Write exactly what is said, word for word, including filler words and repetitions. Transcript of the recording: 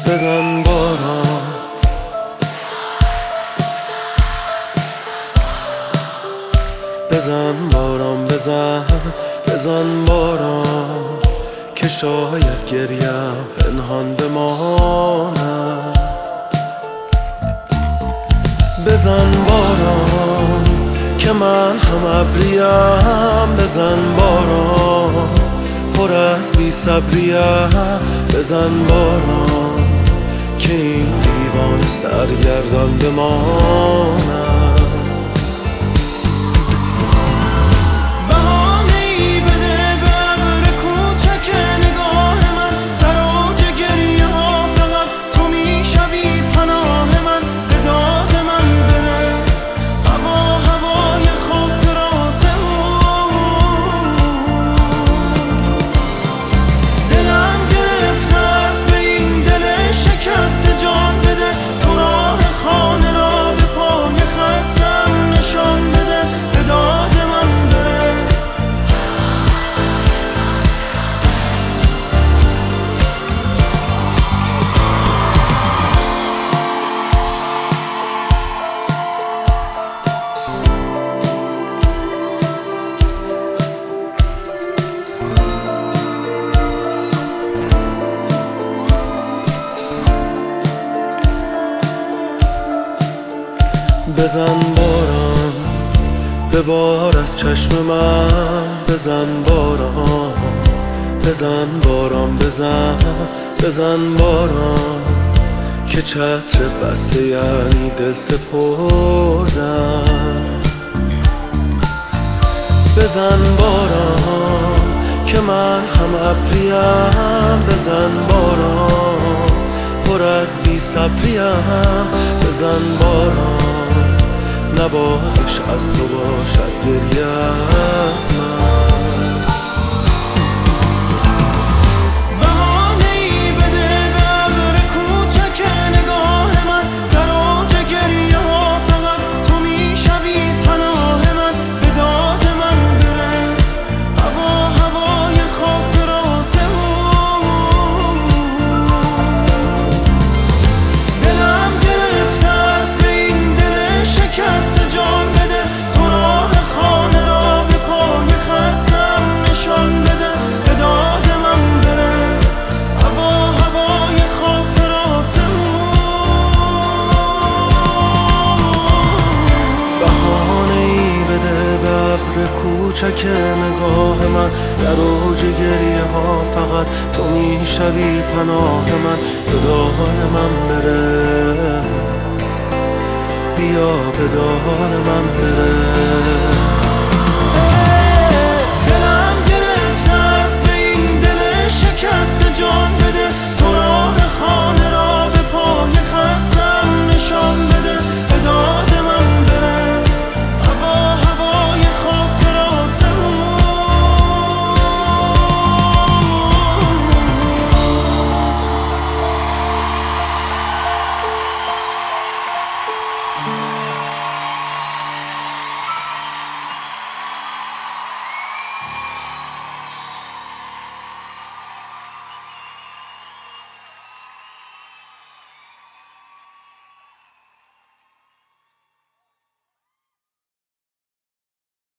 بزن باران، بزن باران، بزن بزن باران که شاید گریم پنهان بماند. بزن باران که من هم ابریم، بزن باران پر از بی صبریم، بزن باران که این دیوان سرگردان بماند. بزن باران ببار از چشم من، بزن باران، بزن باران، بزن بزن باران که چتر بسته یعنی دل سپردن. بزن باران که من هم ابریم، بزن باران پر از بی صبریم، بزن باران نوازش از تو باشد گریه از من. بهانه‌ای بده به ابر کوچک نگاه من، در اوج گریه ها فقط تو میشوی پناه من، به داد من برس هوا هوای خاطرات اون. دلم گرفته است به این دل شکست جان بده، تو راه خانه را به پای خستم نشان بده، به داد من برس هوا هوای خاطرات اون. بهانه‌ای بده به ابر کوچک نگاه من، در اوج گریه ها فقط تو میشوی پناه من، به داد من برس، بیا به داد من برس.